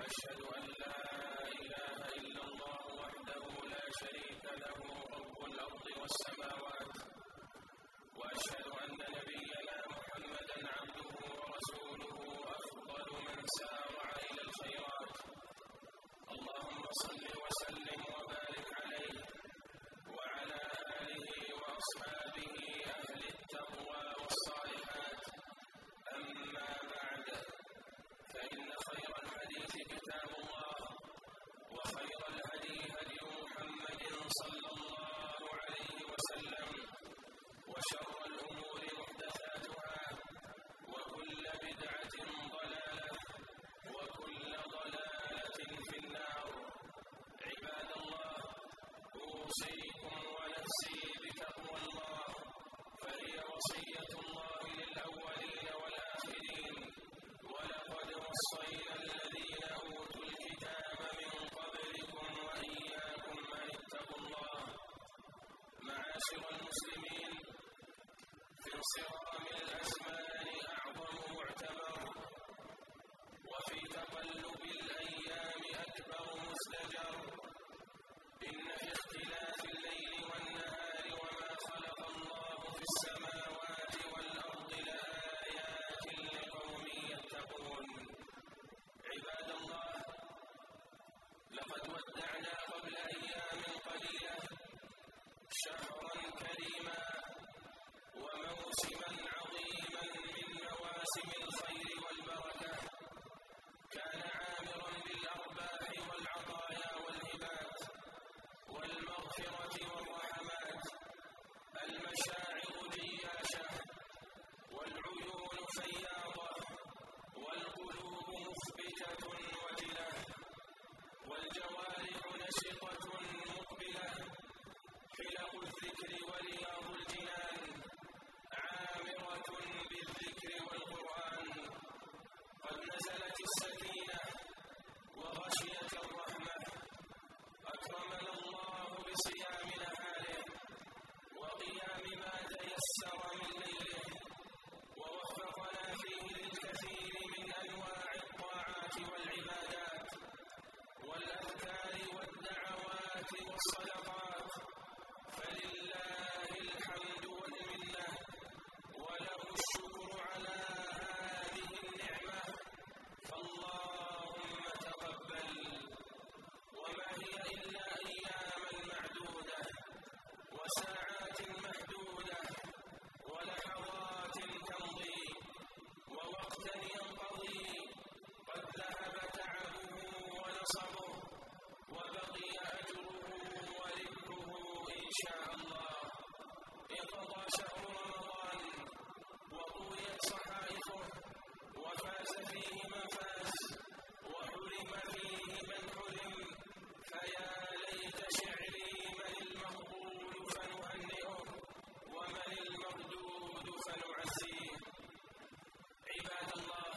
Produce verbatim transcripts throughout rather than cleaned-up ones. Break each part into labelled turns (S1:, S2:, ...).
S1: وأشهد أن لا إله إلا الله وحده لا شريك له رب الأرض والسماوات، وأشهد أن نبينا محمدا عبده ورسوله أفضل من سارع إلى الخيرات. اللهم صل وسلم وبارك عليه وعلى آله وأصحابه أهل التقوى والصالحات. أما بعد، فإن خير الحديث كتاب الله، وخير الهدي هدي محمد صلى الله عليه وسلم، وشر الأمور محدثاتها، وكل بدعة ضلالة، وكل ضلالة في النار. عباد الله، أوصيكم ونفسي بتقوى الله، فهي وصية الله للأولين والآخرين. ولقد وصينا الذين أوتوا الكتاب من قبلكم وإياكم أن اتقوا الله. معاشر المسلمين، في انصرام الأزمان أعظم معتبر، وفي تقلب الأيام أكبر مزدجر. إن في اختلاف الليل والنهار وما خلق الله في السماوات والأرض لآيات لقوم يتقون. عباد الله، لقد ودعنا قبل أيام قليلة شهرا كريما وموسما عظيما من مواسم الخير والبركة، كان عامرا بالأرباح والعطايا والهبات والمغفرة والرحمات. المشاعر جياشة، والعيون فياضة، والقلوب مخبتة وجلة، والجوارح نشطة مقبلة. حلق الذكر ورياض الجنان عامرة بالذكر والقرآن. قد نزلت السكينة وغشيت الرحمة. أكرمنا الله بصيام نهاره وقيام ما تيسر من ليله، ووفقنا فيه للكثير من أنواع الطاعات والعبادات والأذكار والدعوات والصدقات. فلله الحمد والمنة، وله الشكر على هذه النعمة. فاللهم تقبل. وما هي إلا أياما معدودة وساعات محدودة ولحظات تمضي ووقتا ينقضي. قد ذهب تعبه ونصبه، وبقي أجره وربحه إن شاء الله. انقضى شهر رمضان وطويت صحائفه، وفاز فيه من فاز، وحرم فيه من حرم. فيا ليت شعري من المقبول فنهنئه، ومن المردود فنعزيه. عباد الله،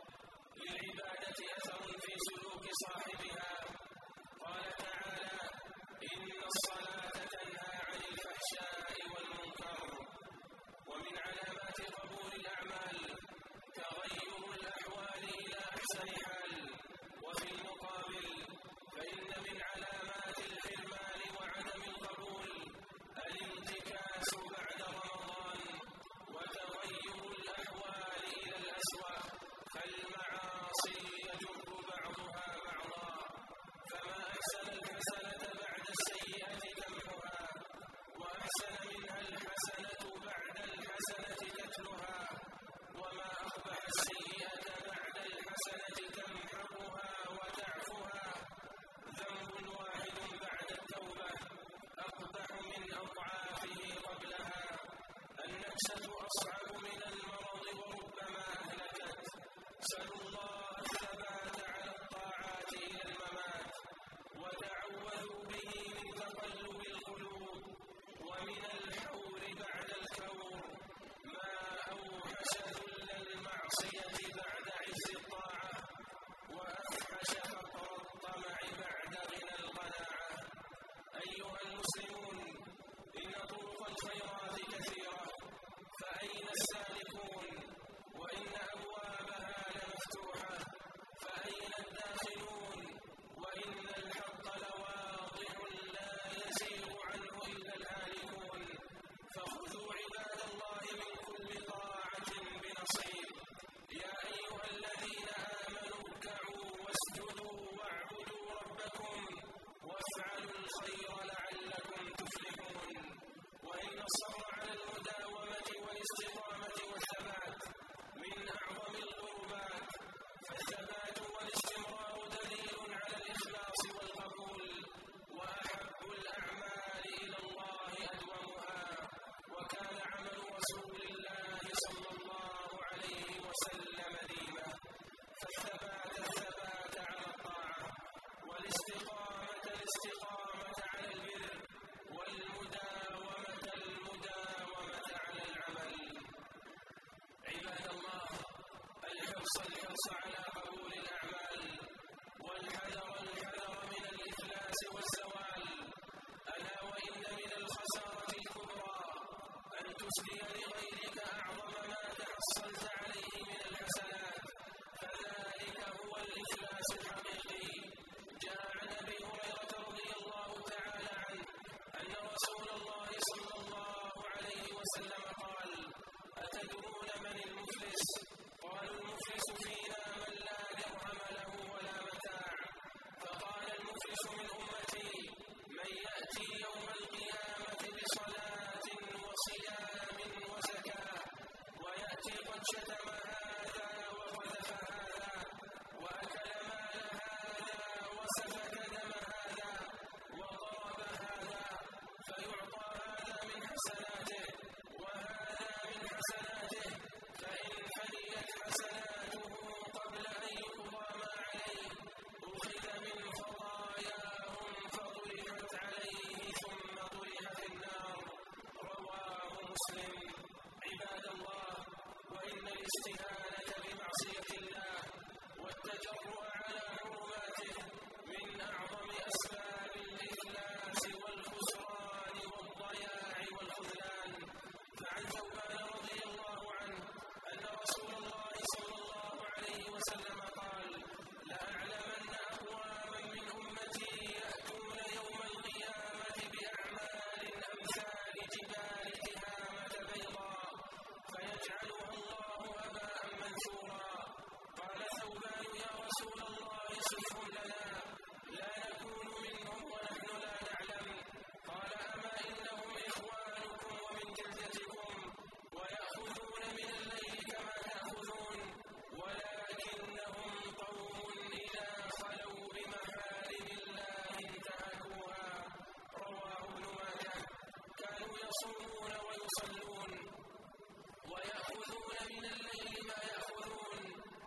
S1: للعبادة أثر في سلوك صاحبها. قال تعالى: إن الصلاة تنهى عن الفحشاء والمنكر. ومن علامات قبول الأعمال تغير الأحوال إلى أحسن حال. وفي المقابل، فإن من علامات الحرمان وعدم القبول الانتكاس بعد رمضان وتغير الأحوال إلى الأسوأ. فالمعاصي يجر بعضها بعضا، فما أحسن الحسنة بعد السيئة تمحها، وأحسن منها الحسنة بعد الحسنة تتلها، وما أقبح السيئة بعد الحسنة تمحقها وتعفها. ذنب واحد بعد التوبة أقبح من أضعافه قبلها. النكسة أصعب من المرض وربما أهلكت. سلوا الله الثبات على الطاعات إلى الممات، وتعوذوا به من تقلب القلوب ومن الحور بعد الكور. ما أوحش ذل المعصية بعد عز الطاعة، وأفحش فقر الطمع بعد غنى القناعة. أيها المسلمون، إن طرق الخيرات كثيرة، والصبر على المداومة والاستقامة والثبات من أعظم القربات، فالثبات والاستمرار دليل على الإخلاص والقبول، وأحب الأعمال إلى الله أدومها، وكان عمل رسول الله صلى الله عليه وسلم ديما. فالثبات الثبات على الطاعة، والاستقامة الاستقامة على البر، والمداومة المداومة على العمل. عباد الله، الحرص الحرص على قبول الأعمال، والحذر الحذر من الإفلاس والزوال. ألا وإن من الخسارة الكبرى أن تسدي لغيرك أعظم ما تحصلت عليه من الحسنات، فذلك هو الإفلاس الحقيقي. جاء عن أبي هريرة رضي الله تعالى عنه أن رسول الله صلى الله عليه وسلم قال: أتدرون من المفلس؟ قالوا: المفلس فينا من لا درهم له ولا متاع. فقال: المفلس من أمتي من يأتي يوم القيامة بصلاة وصيام وزكاة، ويأتي قد شتم هذا وقذف هذا وأكل مال هذا وسفك دم هذا وضرب هذا، فيعطى هذا من حسناته وهذا من حسناته، فإن فنيت حسناته قبل أن يقضى ما عليه أخذ من خطاياهم فطرحت عليه ثم طرح في النار. رواه مسلم. عباد الله، وإن الاستهانة بمعصية الله والتجرؤ على حرماته من أعظم أسباب الإفلاس والخسران والضياع والخذلان. فعن ثوبان رضي الله عنه أن رسول الله صلى الله عليه وسلم قال: لأعلمن أقواما من أمتي يأتون يوم القيامة بأعمال أمثال جبال تهامة بيضاء فيجعلها الله هباء منثورا. قال ثوبان: يا رسول الله صفهم لنا، لا نكون منهم ونحن لا نعلم. قال: أما إنهم إخوانكم ومن جلدتكم، ويأخذون من الليل كما تأخذون، ولكنهم قوم إذا خلوا بمحارم الله انتهكوها. رواه ابن ماجه. كانوا يصومون ويصلون ويأخذون من الليل ما يأخذون،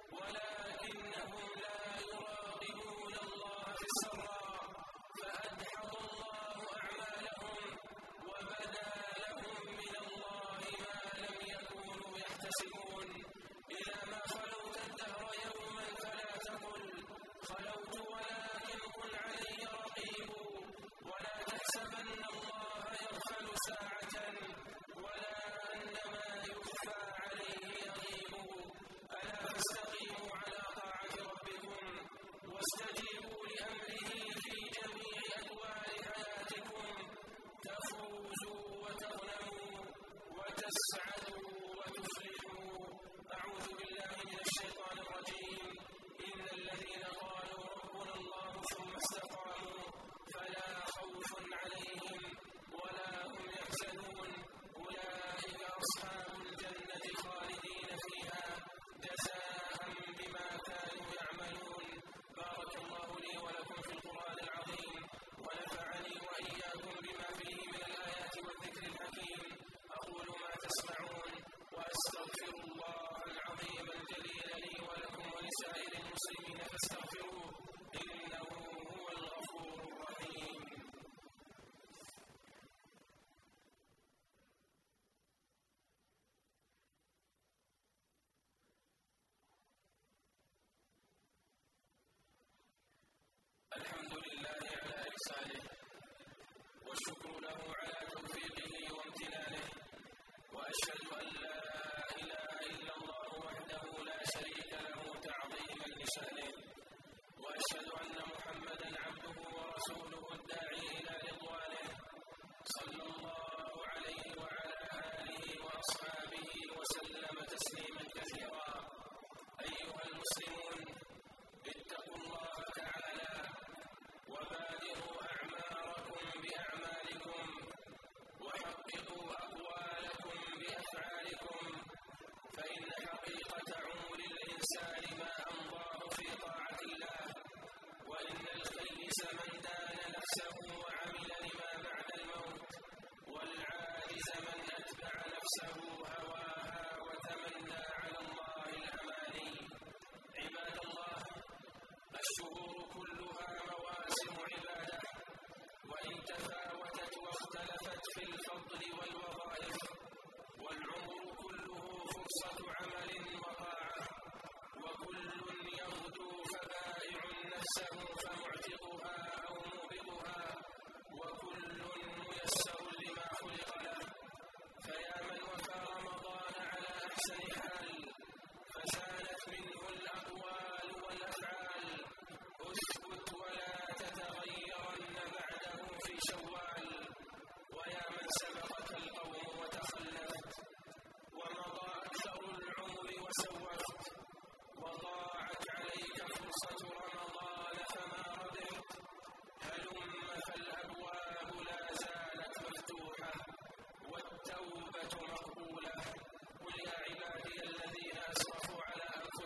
S1: ولكنهم لا يراقبون الله في السراء، فأدحض الله أعمالهم وبدا لهم من الله ما لم يكونوا يحتسبون. إذا ما خلوت الدهر يوما فلا تقل خلوت، ولكن قل علي رقيب. ولا تحسبن الله يغفل ساعة، ولا أن ما يخفى عليه يغيب. ألا فاستقيموا على طاعة ربكم، واستجيبوا لأمره في جميع أدوار حياتكم، تفوزوا وتغنموا وتسعدوا وتفلحوا. أعوذ بالله من الشيطان الرجيم. إن الذين قالوا ربنا الله ثم استقاموا فلا خوف عليهم ولا هم يحزنون، أولئك أصحاب الجنة خالدين فيها جزاء بما كانوا يعملون. بارك الله لي ولكم في القرآن العظيم، ونفعني وإياكم بما فيه من الآيات والذكر الحكيم. أقول ما تسمعون.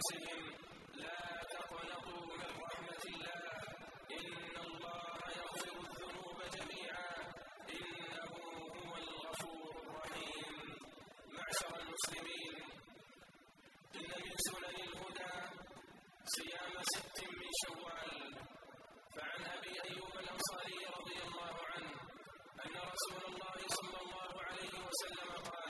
S1: أنفسهم لا تقنطوا من رحمة الله إن الله يغفر الذنوب جميعا إنه هو الغفور الرحيم. معشر المسلمين، إن من سنن الهدى صيام ست من شوال. فعن أبي أيوب الأنصاري رضي الله عنه أن رسول الله صلى الله عليه وسلم قال: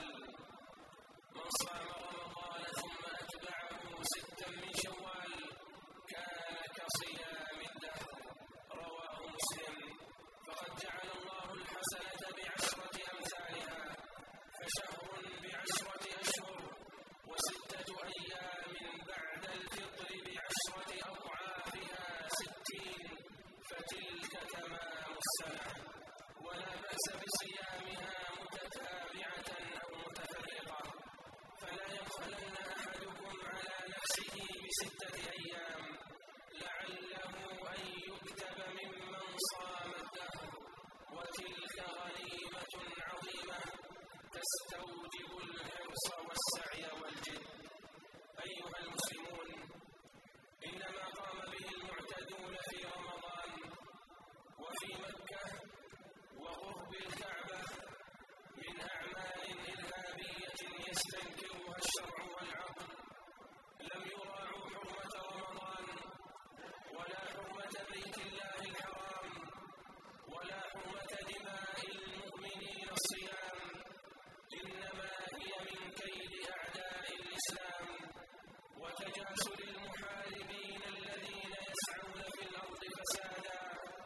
S1: من صام رمضان ثم أتبعه ستا من شوال كان كصيام الدهر. رواه مسلم. فقد جعل الله الحسنة بعشرة أمثالها، فشهر بعشرة أشهر، وستة أيام بعد الفطر بعشرة أضعافها ستين، فتلك تمام السنة. ولا بأس بصيامها متتابعة أو متفرقة، فلا يبخلن أحدكم على نفسه بستة أيام لعله أن يكتب ممن صام الدهر، وتلك غنيمة عظيمة تستوجب الحرص والسعي والجد. أيها المسلمون، إنما قام به المعتدون في رمضان وفي مكة وقرب الكعبة من أعمال إرهابية يستنكرها الشرع والعقل. لم يراعوا حرمة رمضان ولا حرمة بيت الله الحرام ولا حرمة دماء المؤمنين الصيام، إنما هي من كيد أعداء الإسلام وتجاسر المحاربين الذين يسعون في الأرض فسادا.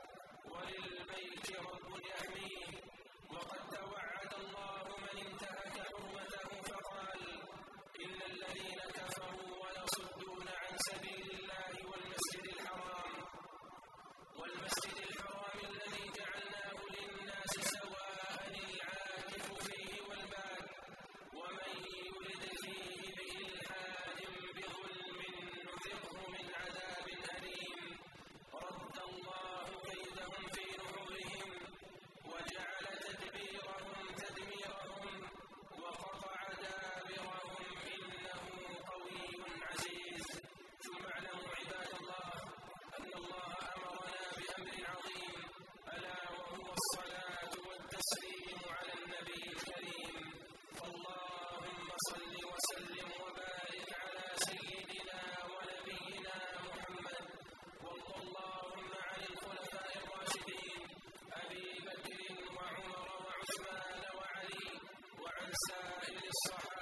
S1: وللبيت رب يحميه، وقد توعد الله من انتهك حرمته فقال: إن الذين كفروا ويصدون عن سبيل الله والمسجد الحرام والمسجد الحرام الذي جعلناه للناس سواء العاكف فيه والباد ومن يرد فيه بإلحاد بظلم نذقه من عذاب أليم. رد الله كيدهم في نحورهم وجعل تدبيرهم تدميرهم وقطع دابرهم إنه قوي عزيز. ثم اعلموا عباد الله أن الله أمرنا بأمر عظيم، ألا وهو الصلاة والتسليم على النبي الكريم. فاللهم صل وسلم وبارك على سيدنا ونبينا محمد، وارض اللهم عن الخلفاء الراشدين أبي بكر وعمر وعثمان وعلي وعن سائر الصحابة